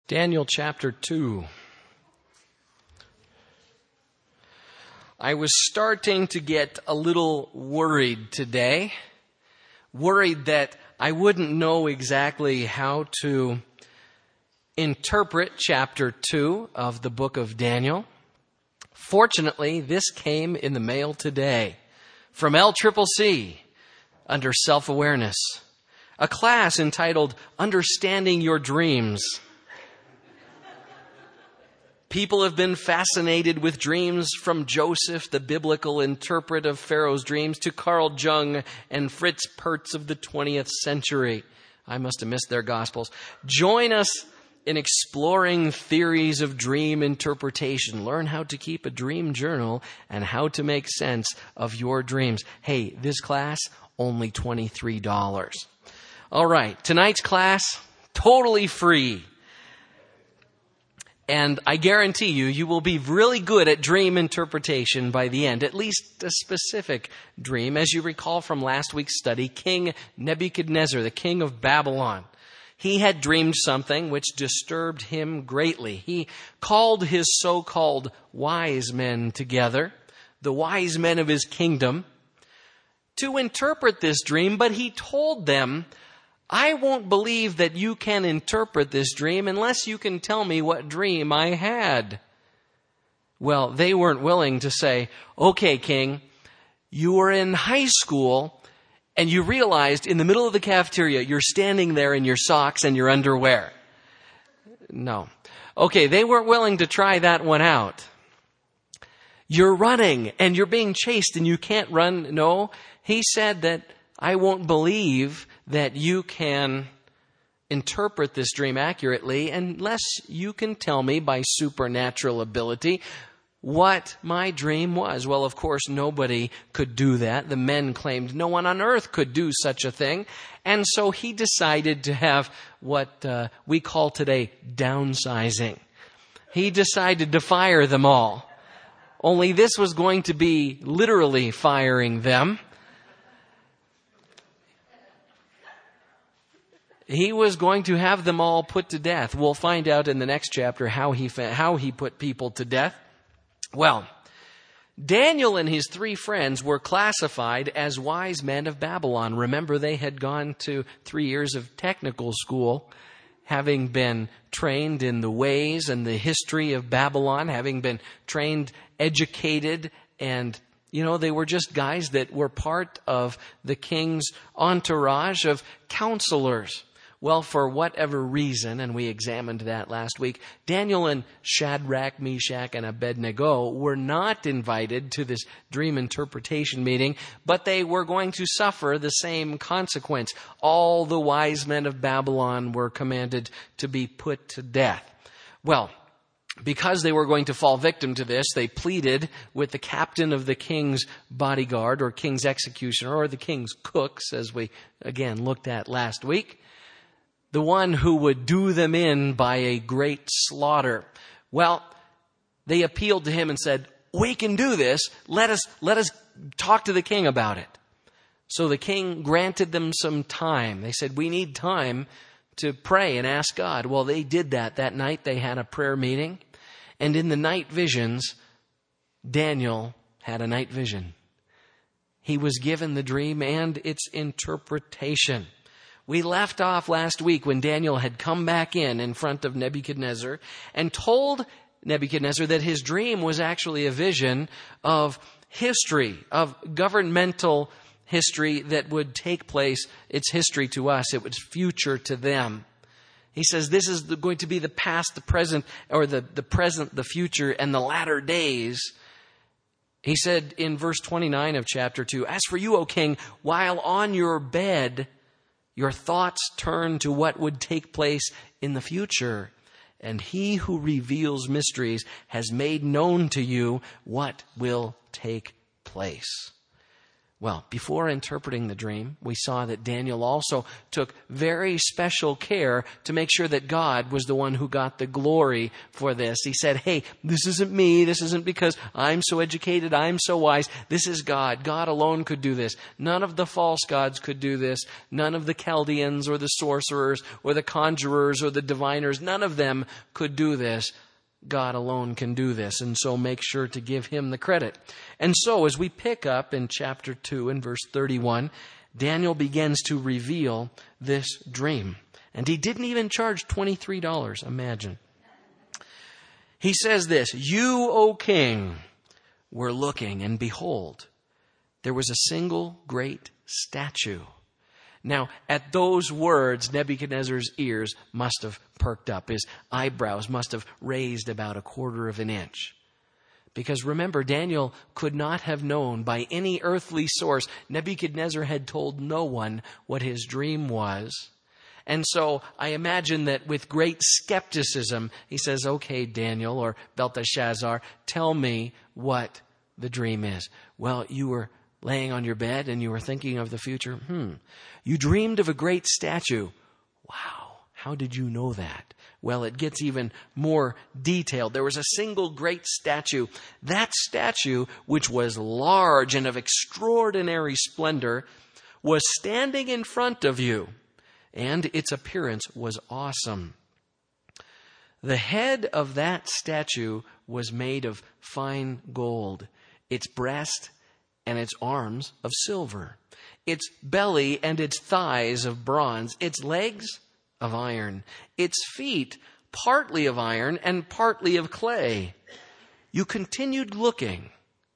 Daniel chapter 2. I was starting to get a little worried today. Worried that I wouldn't know exactly how to interpret chapter 2 of the book of Daniel. Fortunately, this came in the mail today from LCCC under Self-Awareness. A class entitled Understanding Your Dreams. People have been fascinated with dreams, from Joseph, the biblical interpret of Pharaoh's dreams, to Carl Jung and Fritz Perls of the 20th century. I must have missed their gospels. Join us in exploring theories of dream interpretation. Learn how to keep a dream journal and how to make sense of your dreams. Hey, this class, only $23. All right, tonight's class, totally free. And I guarantee you will be really good at dream interpretation by the end, at least a specific dream. As you recall from last week's study, King Nebuchadnezzar, the king of Babylon, he had dreamed something which disturbed him greatly. He called his so-called wise men together, the wise men of his kingdom, to interpret this dream, but he told them, I won't believe that you can interpret this dream unless you can tell me what dream I had. Well, they weren't willing to say, okay, king, you were in high school and you realized in the middle of the cafeteria you're standing there in your socks and your underwear. No. Okay, they weren't willing to try that one out. You're running and you're being chased and you can't run. No, he said that I won't believe that you can interpret this dream accurately unless you can tell me by supernatural ability what my dream was. Well, of course, nobody could do that. The men claimed no one on earth could do such a thing. And so he decided to have what we call today downsizing. He decided to fire them all. Only this was going to be literally firing them. He was going to have them all put to death. We'll find out in the next chapter how he put people to death. Well, Daniel and his 3 friends were classified as wise men of Babylon. Remember, they had gone to 3 years of technical school, having been trained in the ways and the history of Babylon, having been trained, educated, and they were just guys that were part of the king's entourage of counselors. Well, for whatever reason, and we examined that last week, Daniel and Shadrach, Meshach, and Abednego were not invited to this dream interpretation meeting, but they were going to suffer the same consequence. All the wise men of Babylon were commanded to be put to death. Well, because they were going to fall victim to this, they pleaded with the captain of the king's bodyguard, or king's executioner, or the king's cooks, as we again looked at last week, the one who would do them in by a great slaughter. Well, they appealed to him and said, we can do this. Let us talk to the king about it. So the king granted them some time. They said, we need time to pray and ask God. Well, they did that. That night they had a prayer meeting. And in the night visions, Daniel had a night vision. He was given the dream and its interpretation. We left off last week when Daniel had come back in front of Nebuchadnezzar and told Nebuchadnezzar that his dream was actually a vision of history, of governmental history that would take place. It's history to us. It was future to them. He says this is going to be the past, the present, or the present, the future, and the latter days. He said in verse 29 of chapter 2, as for you, O king, while on your bed, your thoughts turn to what would take place in the future. And he who reveals mysteries has made known to you what will take place. Well, before interpreting the dream, we saw that Daniel also took very special care to make sure that God was the one who got the glory for this. He said, hey, this isn't me. This isn't because I'm so educated, I'm so wise. This is God. God alone could do this. None of the false gods could do this. None of the Chaldeans or the sorcerers or the conjurers or the diviners, none of them could do this. God alone can do this, and so make sure to give him the credit. And so as we pick up in chapter 2 and verse 31, Daniel begins to reveal this dream. And he didn't even charge $23, imagine. He says this, "You, O king, were looking, and behold, there was a single great statue." Now, at those words, Nebuchadnezzar's ears must have perked up. His eyebrows must have raised about a quarter of an inch. Because remember, Daniel could not have known by any earthly source. Nebuchadnezzar had told no one what his dream was. And so I imagine that with great skepticism, he says, "Okay, Daniel," or Belteshazzar, "tell me what the dream is." "Well, you were laying on your bed and you were thinking of the future. You dreamed of a great statue." "Wow, how did you know that?" Well, it gets even more detailed. There was a single great statue. That statue, which was large and of extraordinary splendor, was standing in front of you, and its appearance was awesome. The head of that statue was made of fine gold, its breast and its arms of silver, its belly and its thighs of bronze, its legs of iron, its feet partly of iron and partly of clay. You continued looking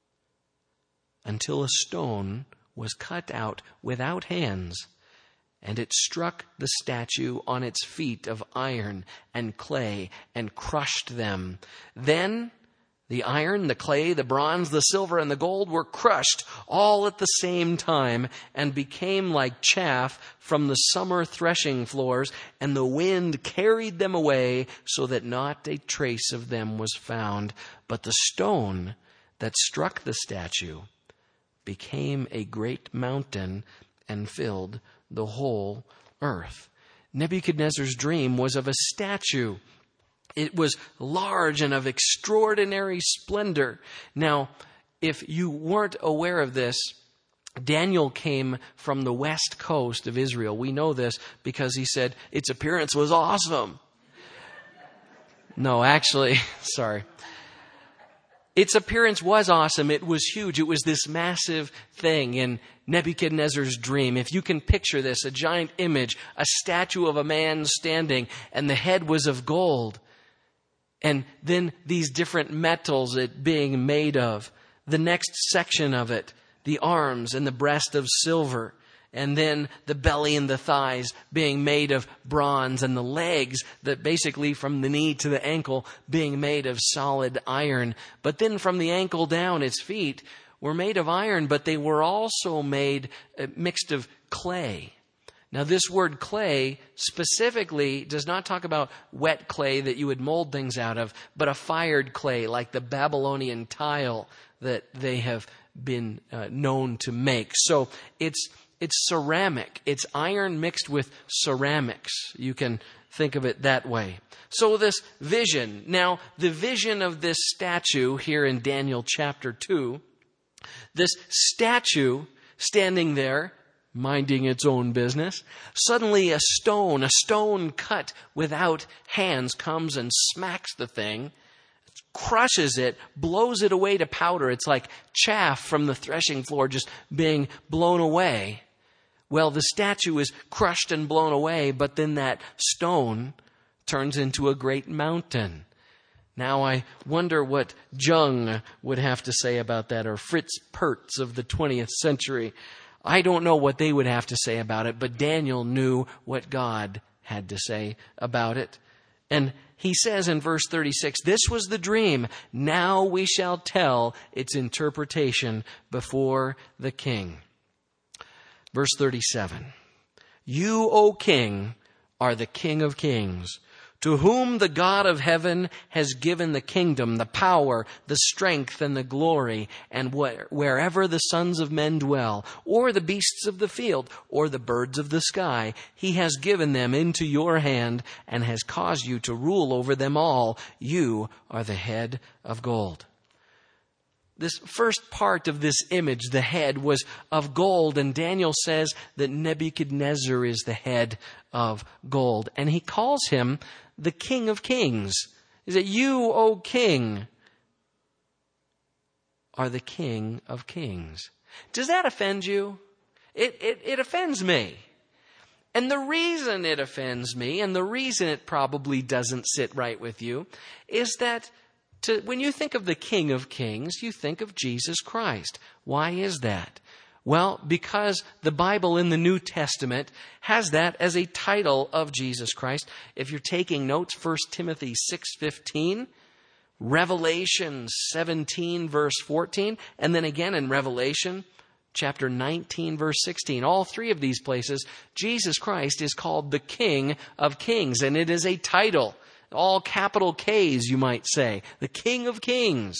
until a stone was cut out without hands, and it struck the statue on its feet of iron and clay and crushed them. Then the iron, the clay, the bronze, the silver, and the gold were crushed all at the same time and became like chaff from the summer threshing floors, and the wind carried them away so that not a trace of them was found. But the stone that struck the statue became a great mountain and filled the whole earth. Nebuchadnezzar's dream was of a statue. It was large and of extraordinary splendor. Now, if you weren't aware of this, Daniel came from the west coast of Israel. We know this because he said its appearance was awesome. No, actually, sorry. Its appearance was awesome. It was huge. It was this massive thing in Nebuchadnezzar's dream. If you can picture this, a giant image, a statue of a man standing, and the head was of gold. And then these different metals it being made of. The next section of it, the arms and the breast of silver. And then the belly and the thighs being made of bronze. And the legs, that basically from the knee to the ankle, being made of solid iron. But then from the ankle down, its feet were made of iron, but they were also made mixed of clay. Now, this word clay specifically does not talk about wet clay that you would mold things out of, but a fired clay like the Babylonian tile that they have been known to make. So it's ceramic. It's iron mixed with ceramics. You can think of it that way. So this vision. Now, the vision of this statue here in Daniel chapter 2, this statue standing there, minding its own business. Suddenly a stone cut without hands comes and smacks the thing, crushes it, blows it away to powder. It's like chaff from the threshing floor just being blown away. Well, the statue is crushed and blown away, but then that stone turns into a great mountain. Now I wonder what Jung would have to say about that, or Fritz Perls of the 20th century. I don't know what they would have to say about it, but Daniel knew what God had to say about it. And he says in verse 36, "This was the dream. Now we shall tell its interpretation before the king." Verse 37, "You, O king, are the King of kings. to whom the God of heaven has given the kingdom, the power, the strength, and the glory, and wherever the sons of men dwell, or the beasts of the field, or the birds of the sky, he has given them into your hand and has caused you to rule over them all. You are the head of gold. This first part of this image, the head, was of gold, and Daniel says that Nebuchadnezzar is the head of gold, and he calls him the King of Kings. He said, "You, O King, are the King of Kings." Does that offend you? It offends me. And the reason it offends me, and the reason it probably doesn't sit right with you, is that when you think of the King of Kings, you think of Jesus Christ. Why is that? Well, because the Bible in the New Testament has that as a title of Jesus Christ. If you're taking notes, 1 Timothy 6:15, Revelation 17 verse 14, and then again in Revelation chapter 19 verse 16. All three of these places, Jesus Christ is called the King of Kings, and it is a title. All capital K's, you might say. The King of Kings.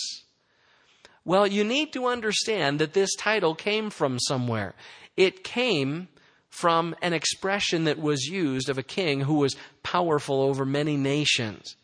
Well, you need to understand that this title came from somewhere. It came from an expression that was used of a king who was powerful over many nations.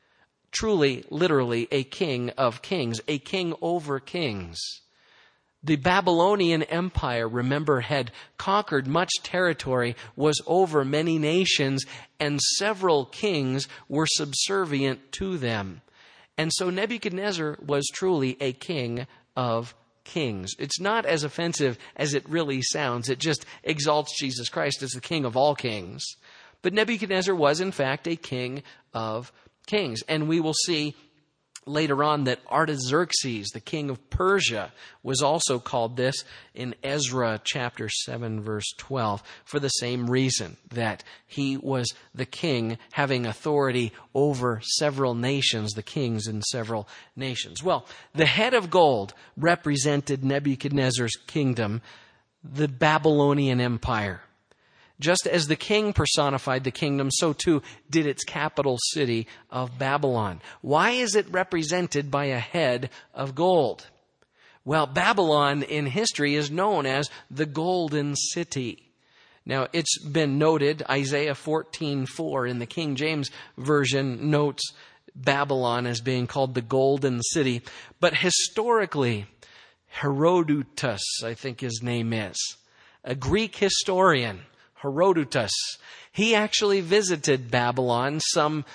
Truly, literally, a king of kings, a king over kings. The Babylonian Empire, remember, had conquered much territory, was over many nations, and several kings were subservient to them. And so Nebuchadnezzar was truly a king of kings. It's not as offensive as it really sounds. It just exalts Jesus Christ as the King of all kings. But Nebuchadnezzar was, in fact, a king of kings. And we will see later on that Artaxerxes, the king of Persia, was also called this in Ezra chapter 7 verse 12 for the same reason, that he was the king having authority over several nations, the kings in several nations. Well, the head of gold represented Nebuchadnezzar's kingdom, the Babylonian Empire. Just as the king personified the kingdom, so too did its capital city of Babylon. Why is it represented by a head of gold? Well, Babylon in history is known as the Golden City. Now, it's been noted, Isaiah 14:4 in the King James Version notes Babylon as being called the Golden City. But historically, Herodotus, I think his name is, a Greek historian, Herodotus, he actually visited Babylon some,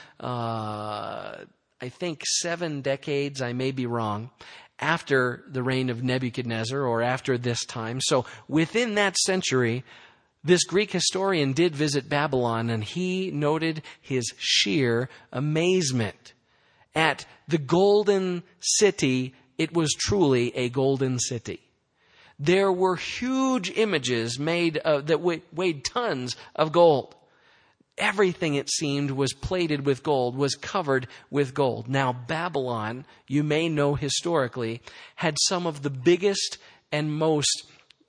I think 7 decades, I may be wrong, after the reign of Nebuchadnezzar or after this time. So within that century, this Greek historian did visit Babylon, and he noted his sheer amazement at the golden city. It was truly a golden city. There were huge images made that weighed tons of gold. Everything, it seemed, was plated with gold, was covered with gold. Now, Babylon, you may know historically, had some of the biggest and most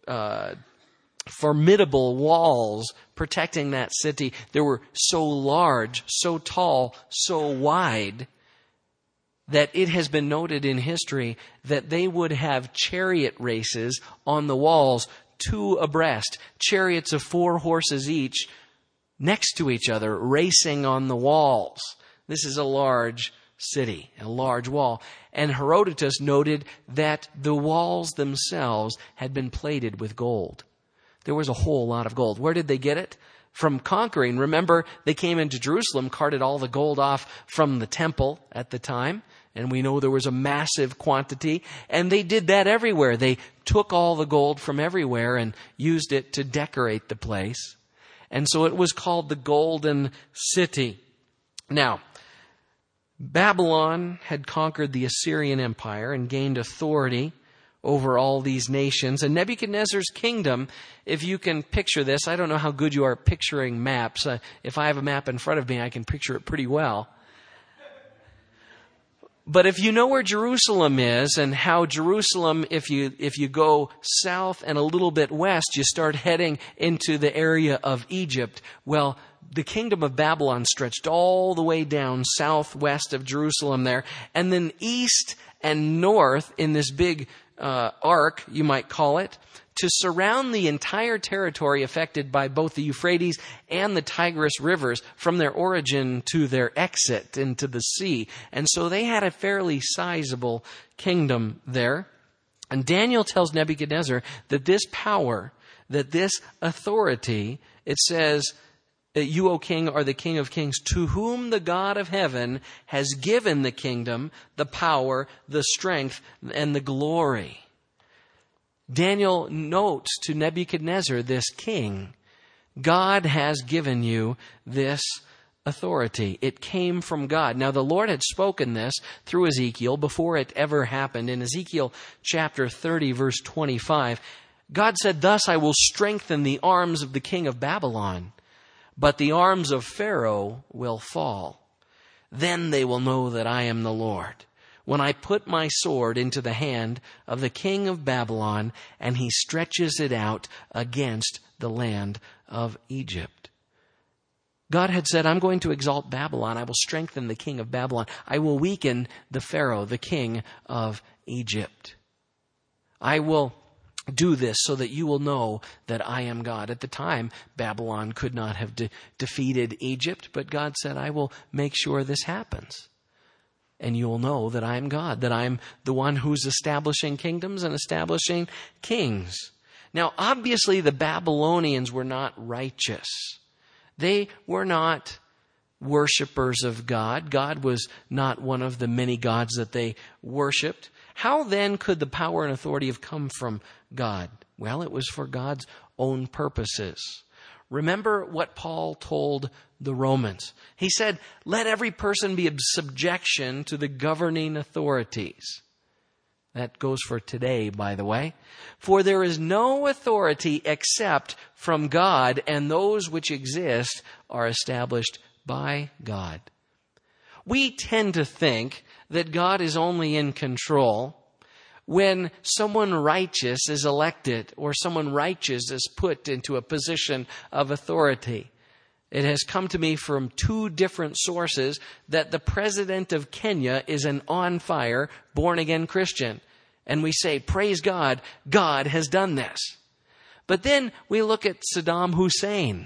formidable walls protecting that city. They were so large, so tall, so wide, that it has been noted in history that they would have chariot races on the walls, 2 abreast, chariots of 4 horses each, next to each other, racing on the walls. This is a large city, a large wall. And Herodotus noted that the walls themselves had been plated with gold. There was a whole lot of gold. Where did they get it? From conquering. Remember, they came into Jerusalem, carted all the gold off from the temple at the time. And we know there was a massive quantity. And they did that everywhere. They took all the gold from everywhere and used it to decorate the place. And so it was called the Golden City. Now, Babylon had conquered the Assyrian Empire and gained authority over all these nations. And Nebuchadnezzar's kingdom, if you can picture this, I don't know how good you are at picturing maps. If I have a map in front of me, I can picture it pretty well. But if you know where Jerusalem is, and how Jerusalem, if you go south and a little bit west, you start heading into the area of Egypt. Well, the kingdom of Babylon stretched all the way down southwest of Jerusalem there, and then east and north in this big arc, you might call it, to surround the entire territory affected by both the Euphrates and the Tigris rivers from their origin to their exit into the sea. And so they had a fairly sizable kingdom there. And Daniel tells Nebuchadnezzar that this power, that this authority, it says, you, O king, are the King of kings, to whom the God of heaven has given the kingdom, the power, the strength, and the glory. Daniel notes to Nebuchadnezzar, this king, God has given you this authority. It came from God. Now, the Lord had spoken this through Ezekiel before it ever happened. In Ezekiel chapter 30, verse 25, God said, "Thus I will strengthen the arms of the king of Babylon, but the arms of Pharaoh will fall. Then they will know that I am the Lord, when I put my sword into the hand of the king of Babylon, and he stretches it out against the land of Egypt." God had said, I'm going to exalt Babylon. I will strengthen the king of Babylon. I will weaken the Pharaoh, the king of Egypt. I will do this so that you will know that I am God. At the time, Babylon could not have defeated Egypt, but God said, I will make sure this happens. And you will know that I am God, that I am the one who's establishing kingdoms and establishing kings. Now, obviously, the Babylonians were not righteous. They were not worshipers of God. God was not one of the many gods that they worshiped. How then could the power and authority have come from God? Well, it was for God's own purposes. Remember what Paul told the Romans. He said, let every person be in subjection to the governing authorities. That goes for today, by the way. For there is no authority except from God, and those which exist are established by God. We tend to think that God is only in control when someone righteous is elected or someone righteous is put into a position of authority. It has come to me from two different sources that the president of Kenya is an on-fire, born-again Christian. And we say, praise God, God has done this. But then we look at Saddam Hussein.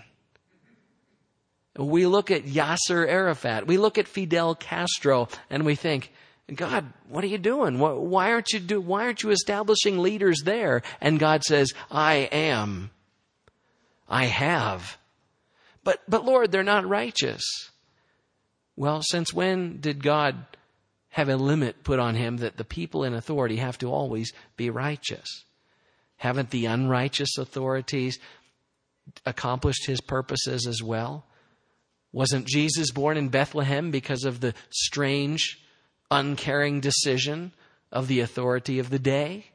We look at Yasser Arafat. We look at Fidel Castro, and we think, God, what are you doing? Why aren't you establishing leaders there? And God says, I am. I have. But Lord, they're not righteous. Well, since when did God have a limit put on him that the people in authority have to always be righteous? Haven't the unrighteous authorities accomplished his purposes as well? Wasn't Jesus born in Bethlehem because of the strange, uncaring decision of the authority of the day?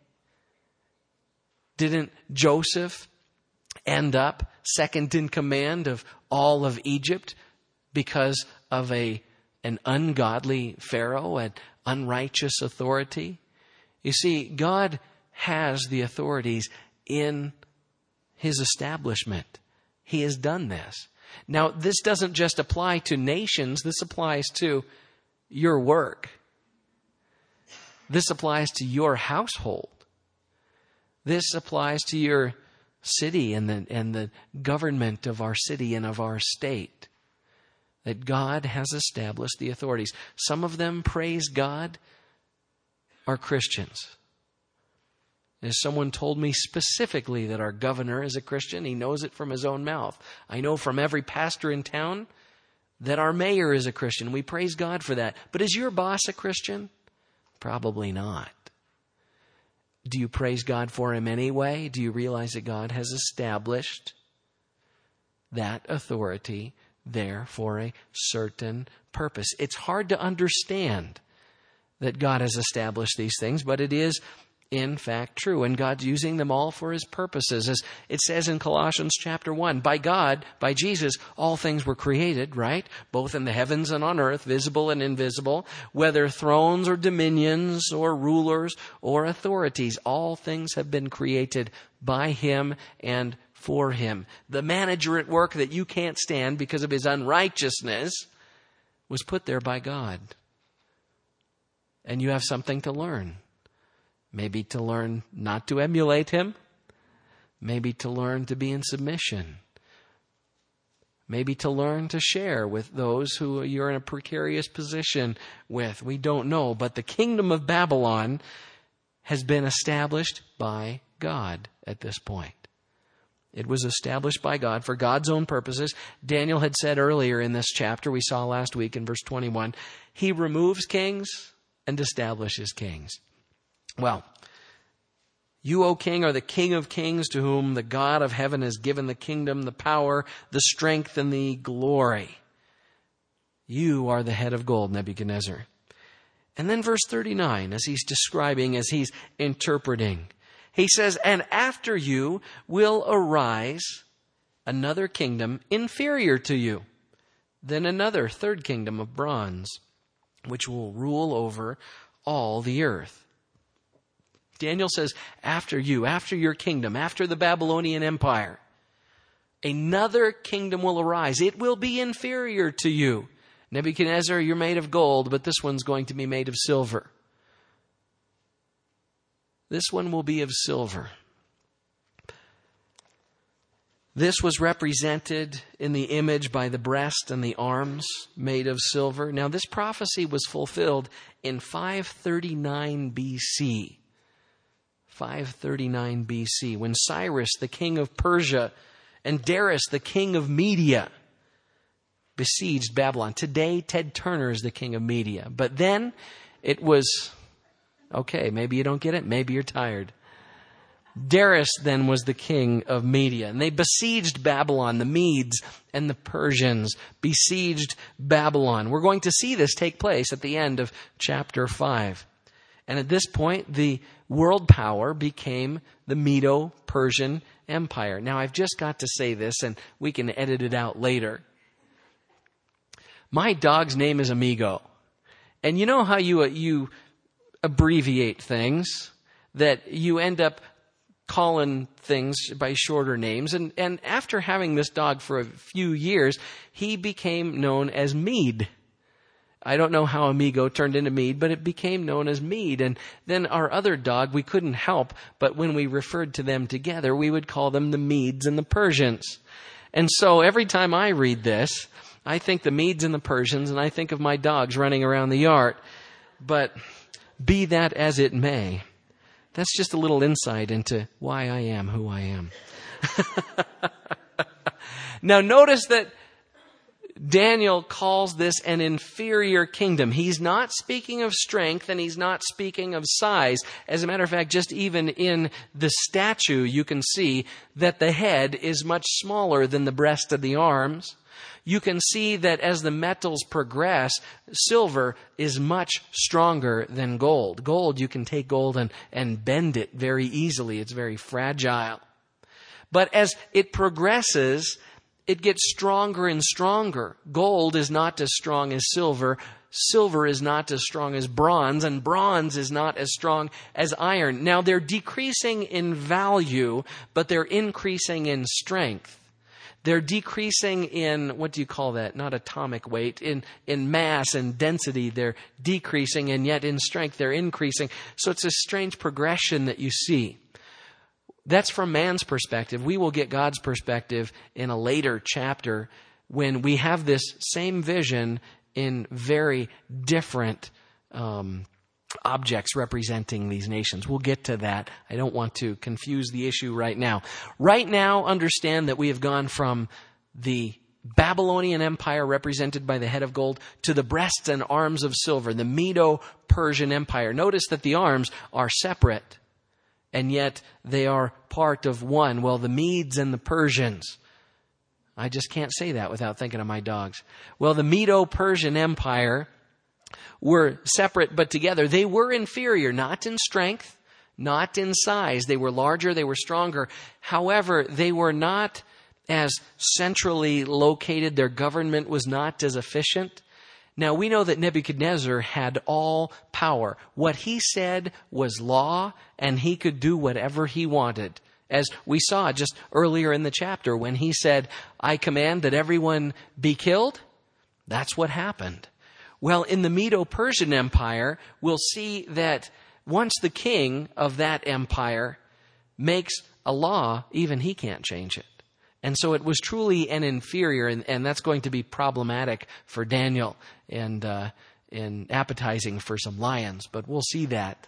Didn't Joseph end up second in command of all of Egypt because of an ungodly Pharaoh, an unrighteous authority? You see, God has the authorities in his establishment. He has done this. Now, this doesn't just apply to nations. This applies to your work. This applies to your household. This applies to your city and the government of our city and of our state. That God has established the authorities. Some of them, praise God, are Christians. As someone told me specifically that our governor is a Christian, he knows it from his own mouth. I know from every pastor in town that our mayor is a Christian. We praise God for that. But is your boss a Christian? Probably not. Do you praise God for him anyway? Do you realize that God has established that authority there for a certain purpose? It's hard to understand that God has established these things, but it is in fact true. And God's using them all for his purposes. As it says in Colossians chapter 1, by God, by Jesus, all things were created, right? Both in the heavens and on earth, visible and invisible, whether thrones or dominions or rulers or authorities. All things have been created by him and for him. The manager at work that you can't stand because of his unrighteousness was put there by God. And you have something to learn. Maybe to learn not to emulate him. Maybe to learn to be in submission. Maybe to learn to share with those who you're in a precarious position with. We don't know. But the kingdom of Babylon has been established by God at this point. It was established by God for God's own purposes. Daniel had said earlier in this chapter, we saw last week in verse 21, he removes kings and establishes kings. Well, you, O king, are the King of kings, to whom the God of heaven has given the kingdom, the power, the strength, and the glory. You are the head of gold, Nebuchadnezzar. And then verse 39, as he's describing, as he's interpreting, he says, and after you will arise another kingdom inferior to you, then another third kingdom of bronze, which will rule over all the earth. Daniel says, after you, after your kingdom, after the Babylonian Empire, another kingdom will arise. It will be inferior to you. Nebuchadnezzar, you're made of gold, but this one's going to be made of silver. This one will be of silver. This was represented in the image by the breast and the arms made of silver. Now, this prophecy was fulfilled in 539 BC. 539 BC, when Cyrus, the king of Persia, and Darius, the king of Media, besieged Babylon. Today, Ted Turner is the king of Media. But then, it was, okay, maybe you don't get it, maybe you're tired. Darius then was the king of Media, and they besieged Babylon. The Medes and the Persians besieged Babylon. We're going to see this take place at the end of chapter 5. And at this point, the world power became the Medo-Persian Empire. Now, I've just got to say this, and we can edit it out later. My dog's name is Amigo. And you know how you abbreviate things, that you end up calling things by shorter names. And after having this dog for a few years, he became known as Mead. I don't know how Amigo turned into Mead, but it became known as Mead. And then our other dog, we couldn't help, but when we referred to them together, we would call them the Medes and the Persians. And so every time I read this, I think the Medes and the Persians, and I think of my dogs running around the yard. But be that as it may, that's just a little insight into why I am who I am. Now notice that Daniel calls this an inferior kingdom. He's not speaking of strength, and he's not speaking of size. As a matter of fact, just even in the statue, you can see that the head is much smaller than the breast and the arms. You can see that as the metals progress, silver is much stronger than gold. Gold, you can take gold and bend it very easily. It's very fragile. But as it progresses, it gets stronger and stronger. Gold is not as strong as silver. Silver is not as strong as bronze, and bronze is not as strong as iron. Now, they're decreasing in value, but they're increasing in strength. They're decreasing in, what do you call that? Not atomic weight. In mass and density, they're decreasing, and yet in strength, they're increasing. So it's a strange progression that you see. That's from man's perspective. We will get God's perspective in a later chapter when we have this same vision in very different objects representing these nations. We'll get to that. I don't want to confuse the issue right now. Right now, understand that we have gone from the Babylonian Empire represented by the head of gold to the breasts and arms of silver, the Medo-Persian Empire. Notice that the arms are separate, and yet they are part of one. Well, the Medes and the Persians. I just can't say that without thinking of my dogs. Well, the Medo-Persian Empire were separate but together. They were inferior, not in strength, not in size. They were larger, they were stronger. However, they were not as centrally located. Their government was not as efficient. Now, we know that Nebuchadnezzar had all power. What he said was law, and he could do whatever he wanted. As we saw just earlier in the chapter when he said, I command that everyone be killed. That's what happened. Well, in the Medo-Persian Empire, we'll see that once the king of that empire makes a law, even he can't change it. And so it was truly an inferior, and that's going to be problematic for Daniel and appetizing for some lions, but we'll see that.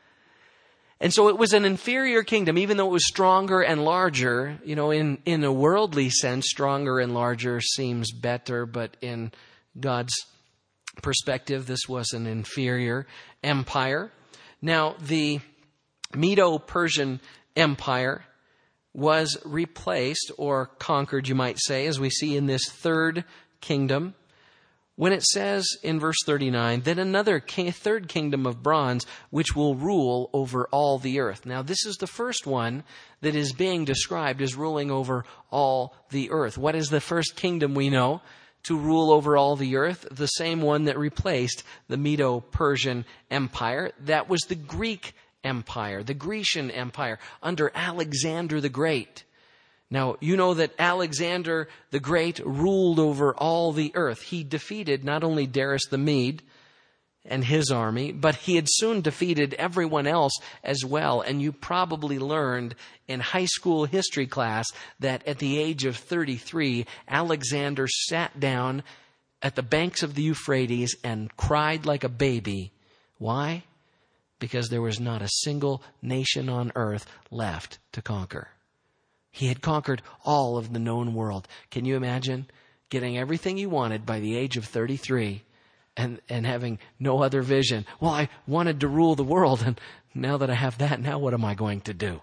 And so it was an inferior kingdom, even though it was stronger and larger. In a worldly sense, stronger and larger seems better, but in God's perspective, this was an inferior empire. Now, the Medo-Persian Empire was replaced or conquered, you might say, as we see in this third kingdom, when it says in verse 39, then another third kingdom of bronze, which will rule over all the earth. Now, this is the first one that is being described as ruling over all the earth. What is the first kingdom we know to rule over all the earth? The same one that replaced the Medo-Persian Empire. That was the Greek Empire, the Grecian Empire, under Alexander the Great. Now, you know that Alexander the Great ruled over all the earth. He defeated not only Darius the Mede and his army, but he had soon defeated everyone else as well. And you probably learned in high school history class that at the age of 33, Alexander sat down at the banks of the Euphrates and cried like a baby. Why? Because there was not a single nation on earth left to conquer. He had conquered all of the known world. Can you imagine getting everything you wanted by the age of 33 and having no other vision? Well, I wanted to rule the world, and now that I have that, now what am I going to do?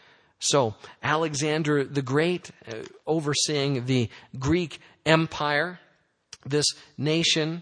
So Alexander the Great, overseeing the Greek Empire, this nation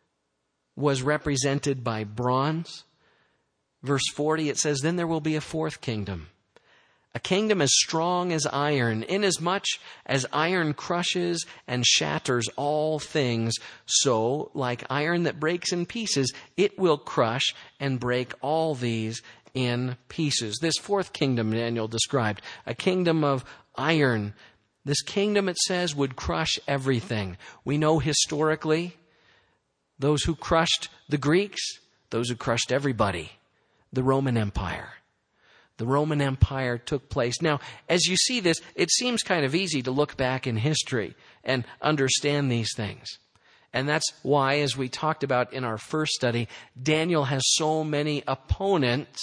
was represented by bronze. Verse 40, it says, then there will be a fourth kingdom. A kingdom as strong as iron, inasmuch as iron crushes and shatters all things, so, like iron that breaks in pieces, it will crush and break all these in pieces. This fourth kingdom Daniel described, a kingdom of iron. This kingdom, it says, would crush everything. We know historically, those who crushed the Greeks, those who crushed everybody, the Roman Empire. The Roman Empire took place. Now, as you see this, it seems kind of easy to look back in history and understand these things. And that's why, as we talked about in our first study, Daniel has so many opponents,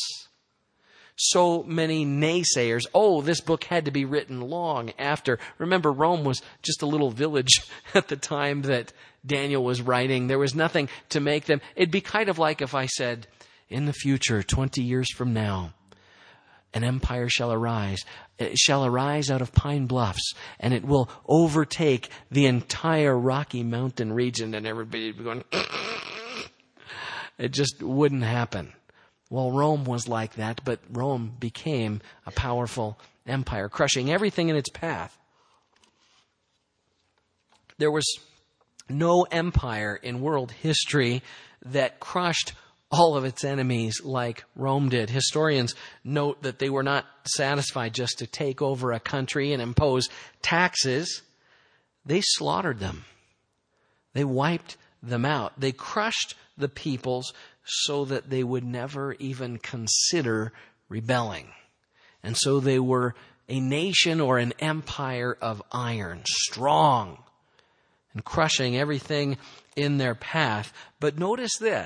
so many naysayers. Oh, this book had to be written long after. Remember, Rome was just a little village at the time that Daniel was writing. There was nothing to make them. It'd be kind of like if I said, in the future, 20 years from now, an empire shall arise. It shall arise out of Pine Bluffs, and it will overtake the entire Rocky Mountain region, and everybody would be going, it just wouldn't happen. Well, Rome was like that, but Rome became a powerful empire, crushing everything in its path. There was no empire in world history that crushed all of its enemies like Rome did. Historians note that they were not satisfied just to take over a country and impose taxes. They slaughtered them. They wiped them out. They crushed the peoples so that they would never even consider rebelling. And so they were a nation or an empire of iron, strong and crushing everything in their path. But notice this.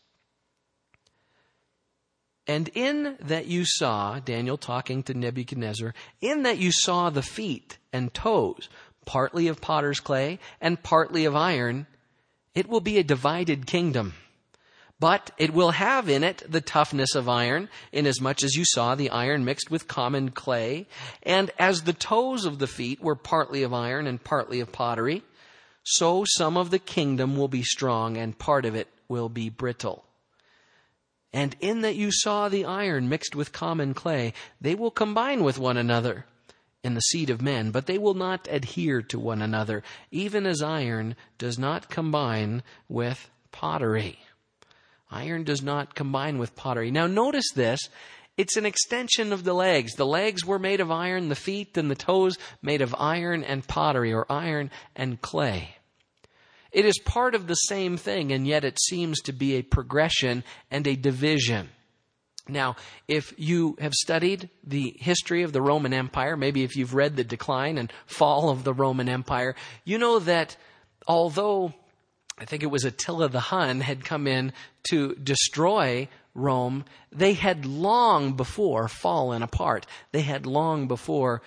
And in that you saw, Daniel talking to Nebuchadnezzar, in that you saw the feet and toes, partly of potter's clay and partly of iron, it will be a divided kingdom. But it will have in it the toughness of iron, inasmuch as you saw the iron mixed with common clay. And as the toes of the feet were partly of iron and partly of pottery, so some of the kingdom will be strong and part of it will be brittle. And in that you saw the iron mixed with common clay, they will combine with one another in the seed of men, but they will not adhere to one another, even as iron does not combine with pottery. Iron does not combine with pottery. Now notice this. It's an extension of the legs. The legs were made of iron, the feet and the toes made of iron and pottery, or iron and clay. It is part of the same thing, and yet it seems to be a progression and a division. Now, if you have studied the history of the Roman Empire, maybe if you've read the decline and fall of the Roman Empire, you know that although I think it was Attila the Hun had come in to destroy Rome, they had long before fallen apart. They had long before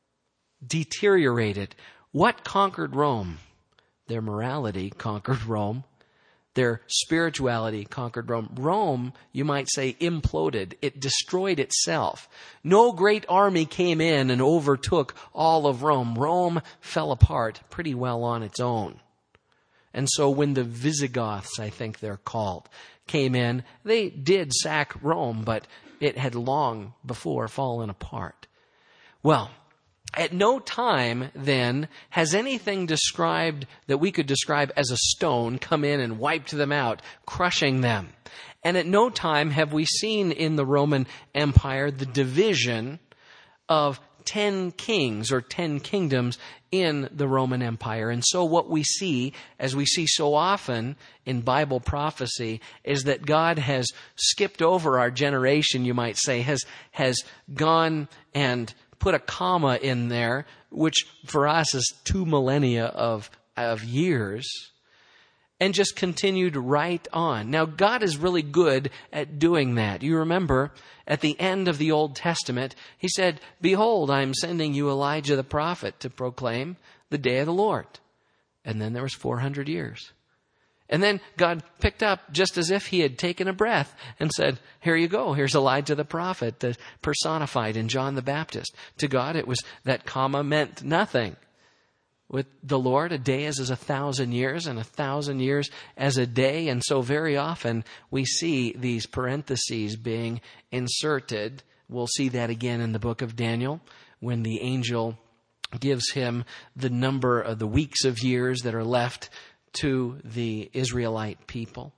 deteriorated. What conquered Rome? Their morality conquered Rome. Their spirituality conquered Rome. Rome, you might say, imploded. It destroyed itself. No great army came in and overtook all of Rome. Rome fell apart pretty well on its own. And so when the Visigoths, I think they're called, came in, they did sack Rome, but it had long before fallen apart. Well, at no time, then, has anything described that we could describe as a stone come in and wiped them out, crushing them. And at no time have we seen in the Roman Empire the division of 10 kings or 10 kingdoms in the Roman Empire. And so what we see, as we see so often in Bible prophecy, is that God has skipped over our generation, you might say, has gone and put a comma in there, which for us is 2 millennia of years, and just continued right on. Now, God is really good at doing that. You remember, at the end of the Old Testament, He said, "Behold, I am sending you Elijah the prophet to proclaim the day of the Lord." And then there was 400 years. And then God picked up just as if He had taken a breath and said, "Here you go. Here's Elijah the prophet, personified in John the Baptist." To God, it was that comma meant nothing. With the Lord, a day is as 1,000 years, and 1,000 years as a day. And so very often we see these parentheses being inserted. We'll see that again in the book of Daniel when the angel gives him the number of the weeks of years that are left to the Israelite people.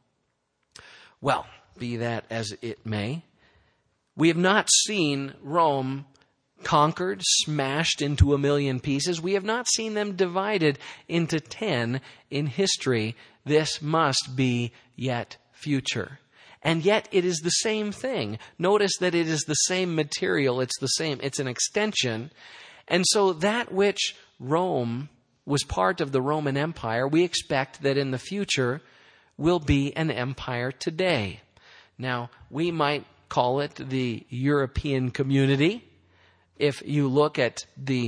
Well, be that as it may, we have not seen Rome conquered, smashed into a million pieces. We have not seen them divided into 10 in history. This must be yet future. And yet it is the same thing. Notice that it is the same material. It's an extension. And so that which Rome was part of the Roman Empire, we expect that in the future will be an empire today. Now, we might call it the European community. If you look at the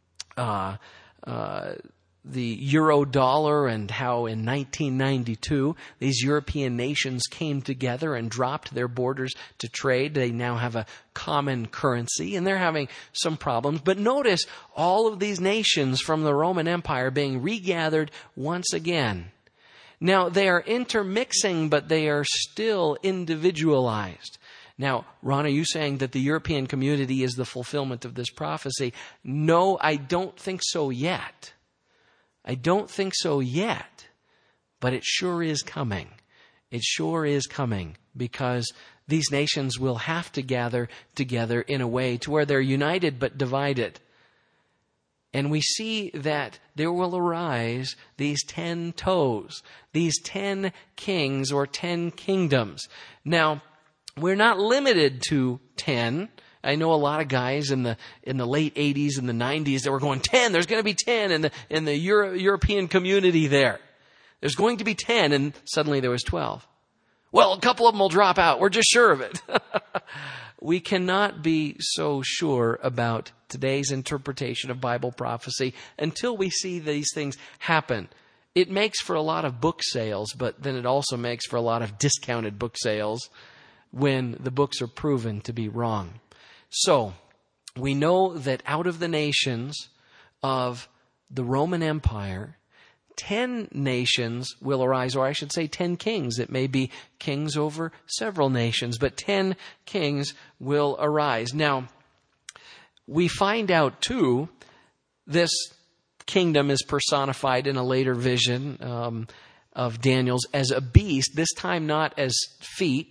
euro dollar and how in 1992 these European nations came together and dropped their borders to trade, they now have a common currency, and they're having some problems. But notice all of these nations from the Roman Empire being regathered once again. Now, they are intermixing, but they are still individualized. Now, Ron, are you saying that the European community is the fulfillment of this prophecy? No, I don't think so yet. I don't think so yet, but it sure is coming. It sure is coming, because these nations will have to gather together in a way to where they're united but divided. And we see that there will arise these 10 toes, these 10 kings or 10 kingdoms. Now, we're not limited to 10. I know a lot of guys in the late 80s and the 90s that were going, 10, there's going to be 10 in the European community there. There's going to be 10, and suddenly there was 12. Well, a couple of them will drop out. We're just sure of it. We cannot be so sure about today's interpretation of Bible prophecy until we see these things happen. It makes for a lot of book sales, but then it also makes for a lot of discounted book sales when the books are proven to be wrong. So, we know that out of the nations of the Roman Empire, 10 nations will arise, or I should say 10 kings. It may be kings over several nations, but 10 kings will arise. Now, we find out too, this kingdom is personified in a later vision of Daniel's as a beast, this time not as feet,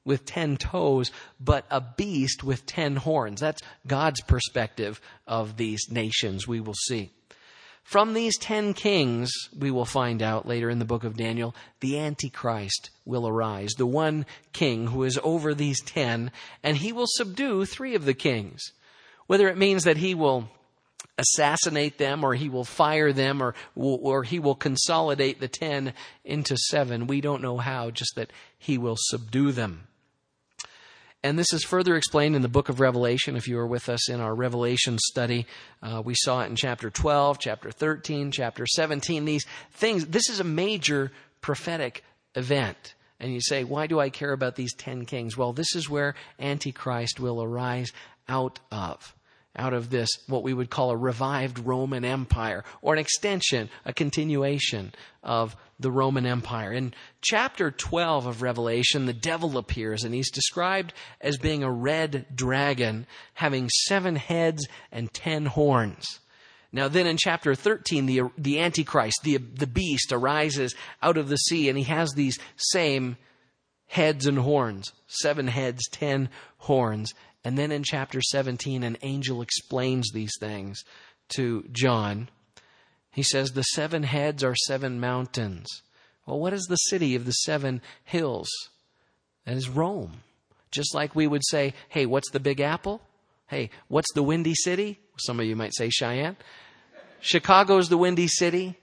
with 10 toes, but a beast with 10 horns. That's God's perspective of these nations, we will see. From these 10 kings, we will find out later in the book of Daniel, the Antichrist will arise, the one king who is over these 10, and he will subdue 3 of the kings. Whether it means that he will assassinate them, or he will fire them, or he will consolidate the 10 into 7, we don't know how, just that he will subdue them. And this is further explained in the book of Revelation. If you were with us in our Revelation study, we saw it in chapter 12, chapter 13, chapter 17. These things, this is a major prophetic event. And you say, why do I care about these 10 kings? Well, this is where Antichrist will arise out of this, what we would call a revived Roman Empire, or an extension, a continuation of the Roman Empire. In chapter 12 of Revelation, the devil appears, and he's described as being a red dragon, having 7 heads and 10 horns. Now then in chapter 13, the Antichrist, the beast, arises out of the sea, and he has these same heads and horns, 7 heads, 10 horns. And then in chapter 17, an angel explains these things to John. He says, the 7 heads are 7 mountains. Well, what is the city of the 7 hills? That is Rome. Just like we would say, hey, what's the Big Apple? Hey, what's the Windy City? Some of you might say Cheyenne. Chicago's the Windy City.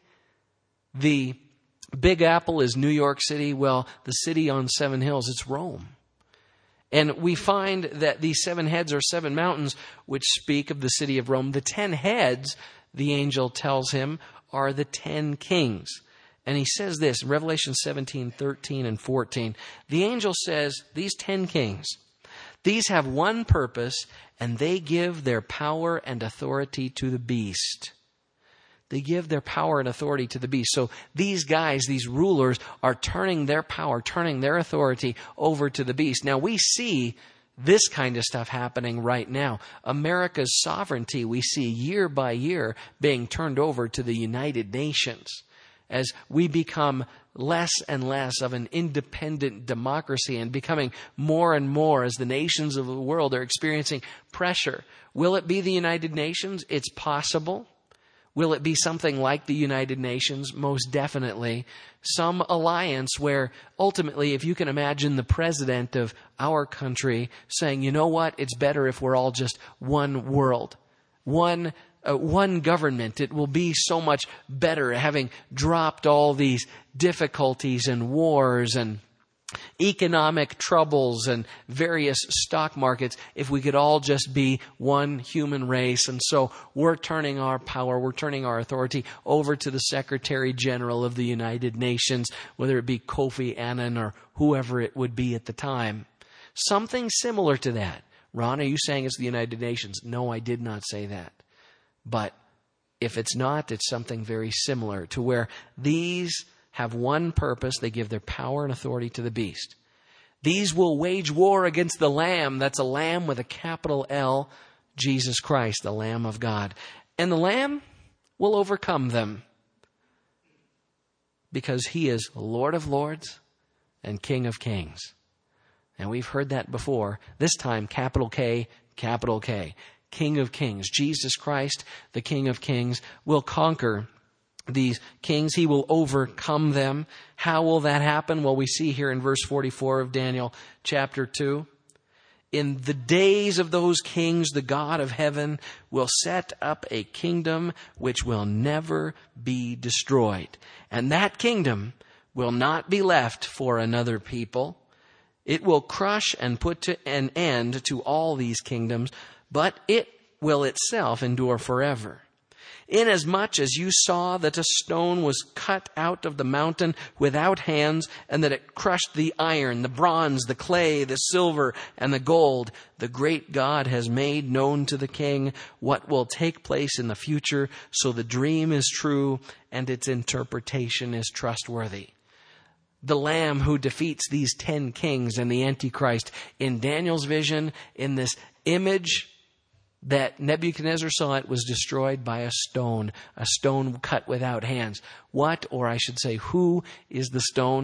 The Big Apple is New York City. Well, the city on 7 hills, it's Rome. And we find that these 7 heads are 7 mountains, which speak of the city of Rome. The 10 heads, the angel tells him, are the 10 kings. And he says this in Revelation 17, 13, and 14. The angel says, these 10 kings, these have one purpose, and they give their power and authority to the beast. They give their power and authority to the beast. So these guys, these rulers, are turning their power, turning their authority over to the beast. Now we see this kind of stuff happening right now. America's sovereignty, we see year by year being turned over to the United Nations as we become less and less of an independent democracy and becoming more and more as the nations of the world are experiencing pressure. Will it be the United Nations? It's possible. Will it be something like the United Nations? Most definitely. Some alliance where ultimately, if you can imagine the president of our country saying, you know what, it's better if we're all just one world, one government. It will be so much better, having dropped all these difficulties and wars and economic troubles and various stock markets, if we could all just be one human race. And so we're turning our power, we're turning our authority over to the Secretary General of the United Nations, whether it be Kofi Annan or whoever it would be at the time. Something similar to that. Ron, are you saying it's the United Nations? No, I did not say that. But if it's not, it's something very similar to where these have one purpose. They give their power and authority to the beast. These will wage war against the Lamb. That's a Lamb with a capital L, Jesus Christ, the Lamb of God. And the Lamb will overcome them because he is Lord of Lords and King of Kings. And we've heard that before. This time, capital K, capital K. King of Kings. Jesus Christ, the King of Kings, will conquer these kings. He will overcome them. How will that happen? Well, we see here in verse 44 of Daniel chapter 2. In the days of those kings, the God of heaven will set up a kingdom which will never be destroyed. And that kingdom will not be left for another people. It will crush and put an end to all these kingdoms, but it will itself endure forever. Inasmuch as you saw that a stone was cut out of the mountain without hands, and that it crushed the iron, the bronze, the clay, the silver, and the gold, the great God has made known to the king what will take place in the future, so the dream is true and its interpretation is trustworthy. The Lamb who defeats these 10 kings and the Antichrist in Daniel's vision, in this image that Nebuchadnezzar saw, it was destroyed by a stone cut without hands. What, or I should say, who is the stone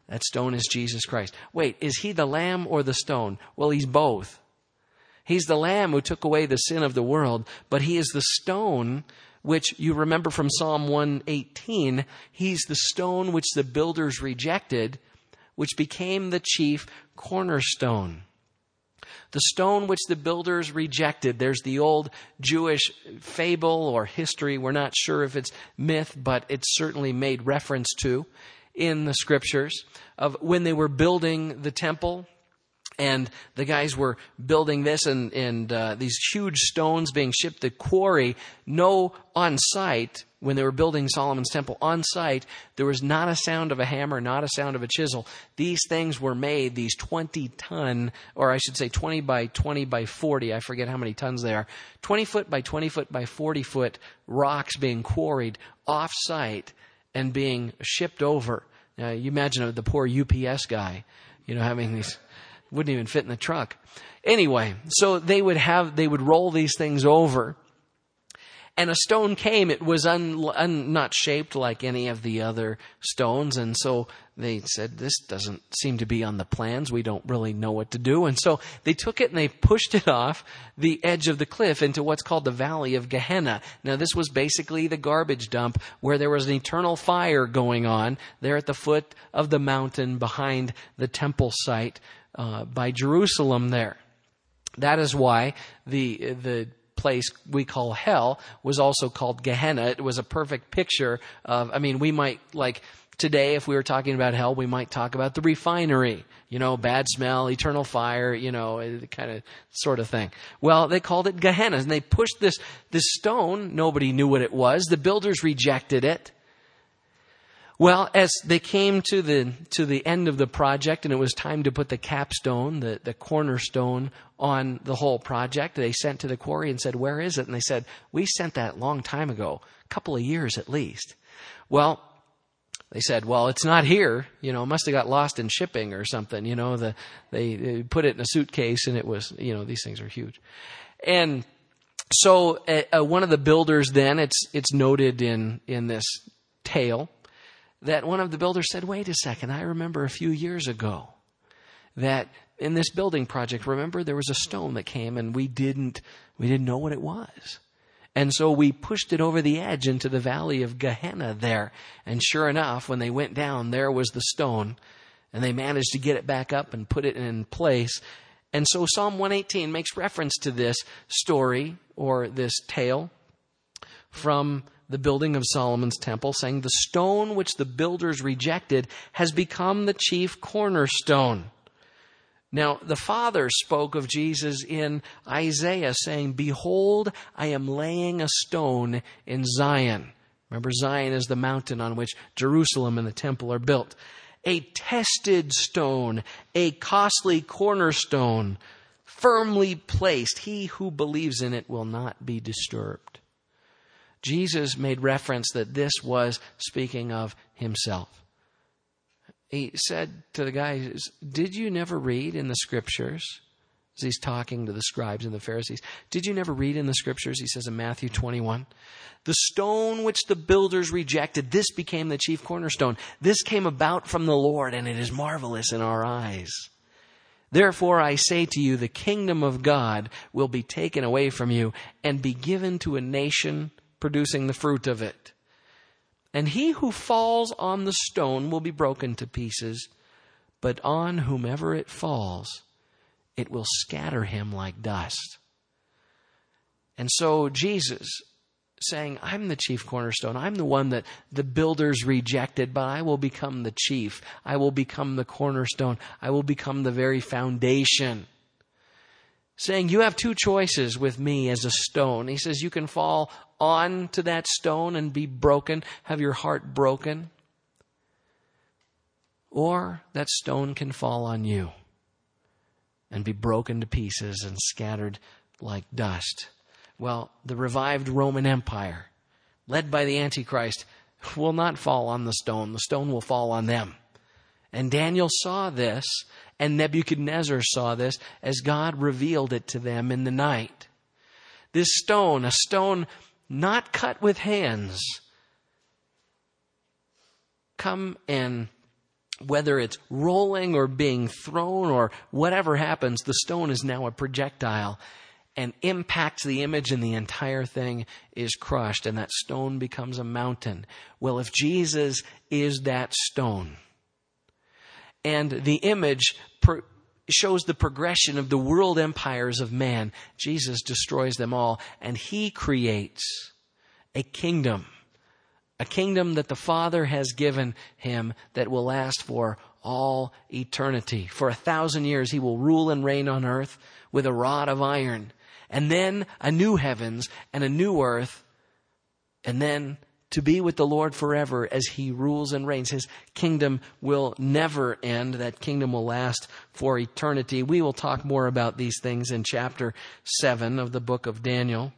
That stone is Jesus Christ. Wait, is he the lamb or the stone? Well, he's both. He's the lamb who took away the sin of the world, but he is the stone which you remember from Psalm 118. He's the stone which the builders rejected, which became the chief cornerstone. The stone which the builders rejected. There's the old Jewish fable or history. We're not sure if it's myth, but it's certainly made reference to in the scriptures of when they were building the temple. And the guys were building this and these huge stones being shipped to quarry. No, on site, when they were building Solomon's temple, on site, there was not a sound of a hammer, not a sound of a chisel. These things were made, these 20-ton, or I should say 20 by 20 by 40, I forget how many tons they are, 20 foot by 20 foot by 40 foot rocks being quarried off site and being shipped over. Now, you imagine the poor UPS guy, having these... Wouldn't even fit in the truck. Anyway, so they would roll these things over. And a stone came. It was not shaped like any of the other stones. And so they said, this doesn't seem to be on the plans. We don't really know what to do. And so they took it and they pushed it off the edge of the cliff into what's called the Valley of Gehenna. Now, this was basically the garbage dump where there was an eternal fire going on there at the foot of the mountain behind the temple site. By Jerusalem there. That is why the place we call hell was also called Gehenna. It was a perfect picture of, we might, like today, if we were talking about hell, we might talk about the refinery, bad smell, eternal fire, kind of sort of thing. Well, they called it Gehenna, and they pushed this stone. Nobody knew what it was. The builders rejected it. Well, as they came to the end of the project and it was time to put the capstone, the cornerstone on the whole project, they sent to the quarry and said, where is it? And they said, we sent that a long time ago, a couple of years at least. Well, they said, well, it's not here. It must have got lost in shipping or something. They put it in a suitcase and it was, these things are huge. And so one of the builders then, it's noted in this tale, that one of the builders said, wait a second, I remember a few years ago that in this building project, remember there was a stone that came and we didn't know what it was. And so we pushed it over the edge into the Valley of Gehenna there. And sure enough, when they went down, there was the stone and they managed to get it back up and put it in place. And so Psalm 118 makes reference to this story or this tale from the building of Solomon's temple, saying, the stone which the builders rejected has become the chief cornerstone. Now, the Father spoke of Jesus in Isaiah, saying, behold, I am laying a stone in Zion. Remember, Zion is the mountain on which Jerusalem and the temple are built. A tested stone, a costly cornerstone, firmly placed. He who believes in it will not be disturbed. Jesus made reference that this was speaking of himself. He said to the guys, did you never read in the scriptures, as he's talking to the scribes and the Pharisees, did you never read in the scriptures, he says in Matthew 21, the stone which the builders rejected, this became the chief cornerstone. This came about from the Lord, and it is marvelous in our eyes. Therefore, I say to you, the kingdom of God will be taken away from you and be given to a nation producing the fruit of it. And he who falls on the stone will be broken to pieces, but on whomever it falls, it will scatter him like dust. And so Jesus saying, I'm the chief cornerstone. I'm the one that the builders rejected, but I will become the chief. I will become the cornerstone. I will become the very foundation. Saying, you have two choices with me as a stone. He says, you can fall onto that stone and be broken, have your heart broken. Or that stone can fall on you and be broken to pieces and scattered like dust. Well, the revived Roman Empire, led by the Antichrist, will not fall on the stone. The stone will fall on them. And Daniel saw this, and Nebuchadnezzar saw this as God revealed it to them in the night. This stone, a stone not cut with hands, come and whether it's rolling or being thrown or whatever happens, the stone is now a projectile and impacts the image, and the entire thing is crushed, and that stone becomes a mountain. Well, if Jesus is that stone, and the image shows the progression of the world empires of man, Jesus destroys them all, and he creates a kingdom that the Father has given him that will last for all eternity. For 1,000 years he will rule and reign on earth with a rod of iron. And then a new heavens and a new earth. And then to be with the Lord forever as he rules and reigns. His kingdom will never end. That kingdom will last for eternity. We will talk more about these things in chapter 7 of the book of Daniel.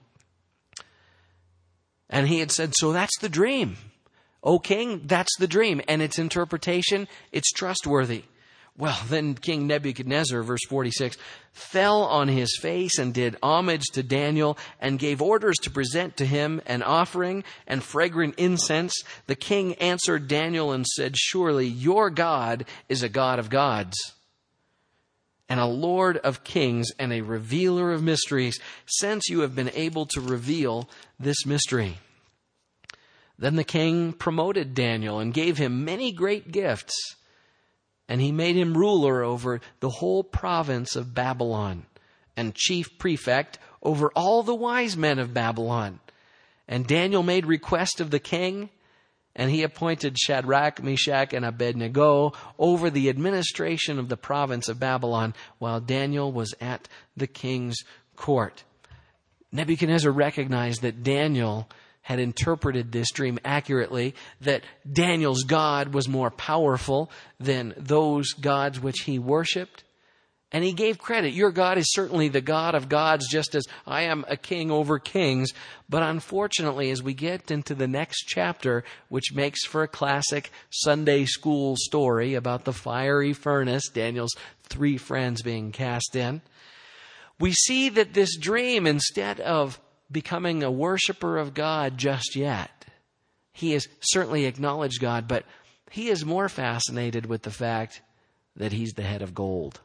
And he had said, so that's the dream. O king, that's the dream. And its interpretation, it's trustworthy. Well, then King Nebuchadnezzar, verse 46, fell on his face and did homage to Daniel and gave orders to present to him an offering and fragrant incense. The king answered Daniel and said, surely your God is a God of gods and a Lord of kings and a revealer of mysteries, since you have been able to reveal this mystery. Then the king promoted Daniel and gave him many great gifts. And he made him ruler over the whole province of Babylon and chief prefect over all the wise men of Babylon. And Daniel made request of the king, and he appointed Shadrach, Meshach, and Abednego over the administration of the province of Babylon while Daniel was at the king's court. Nebuchadnezzar recognized that Daniel had interpreted this dream accurately, that Daniel's God was more powerful than those gods which he worshipped. And he gave credit. Your God is certainly the God of gods, just as I am a king over kings. But unfortunately, as we get into the next chapter, which makes for a classic Sunday school story about the fiery furnace, Daniel's 3 friends being cast in, we see that this dream, instead of becoming a worshiper of God just yet, he has certainly acknowledged God, but he is more fascinated with the fact that he's the head of gold.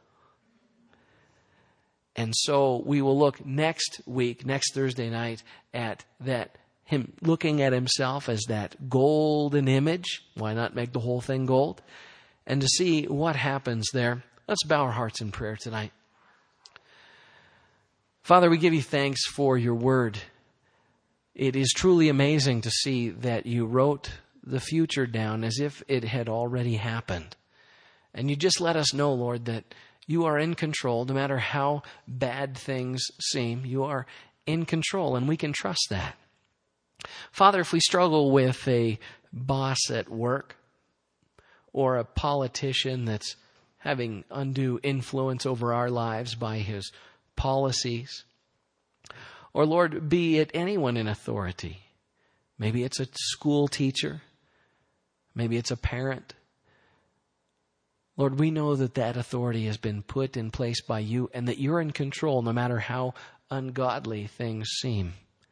And so we will look next week, next Thursday night, at that, him looking at himself as that golden image. Why not make the whole thing gold? And to see what happens there. Let's bow our hearts in prayer tonight. Father, we give you thanks for your word. It is truly amazing to see that you wrote the future down as if it had already happened. And you just let us know, Lord, that you are in control. No matter how bad things seem, you are in control, and we can trust that. Father, if we struggle with a boss at work or a politician that's having undue influence over our lives by his policies, or Lord, be it anyone in authority. Maybe it's a school teacher. Maybe it's a parent. Lord, we know that that authority has been put in place by you and that you're in control no matter how ungodly things seem.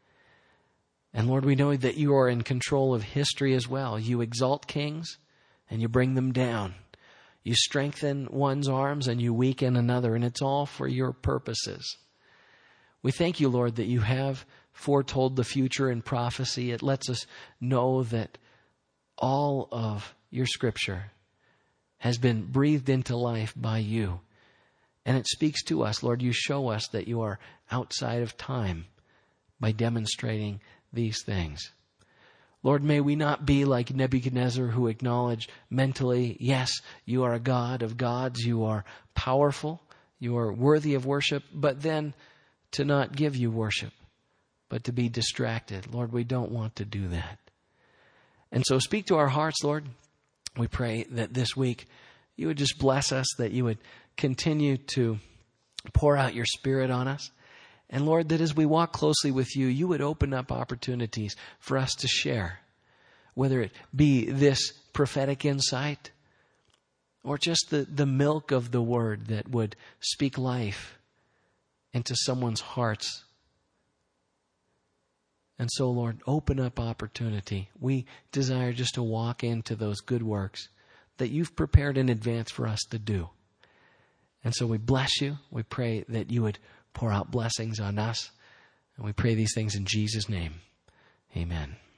And Lord, we know that you are in control of history as well. You exalt kings and you bring them down. You strengthen one's arms and you weaken another, and it's all for your purposes. We thank you, Lord, that you have foretold the future in prophecy. It lets us know that all of your scripture has been breathed into life by you. And it speaks to us, Lord. You show us that you are outside of time by demonstrating these things. Lord, may we not be like Nebuchadnezzar, who acknowledged mentally, yes, you are a God of gods, you are powerful, you are worthy of worship, but then to not give you worship, but to be distracted. Lord, we don't want to do that. And so speak to our hearts, Lord. We pray that this week you would just bless us, that you would continue to pour out your Spirit on us. And Lord, that as we walk closely with you, you would open up opportunities for us to share, whether it be this prophetic insight or just the milk of the word that would speak life into someone's hearts. And so, Lord, open up opportunity. We desire just to walk into those good works that you've prepared in advance for us to do. And so we bless you. We pray that you would pour out blessings on us. And we pray these things in Jesus' name. Amen.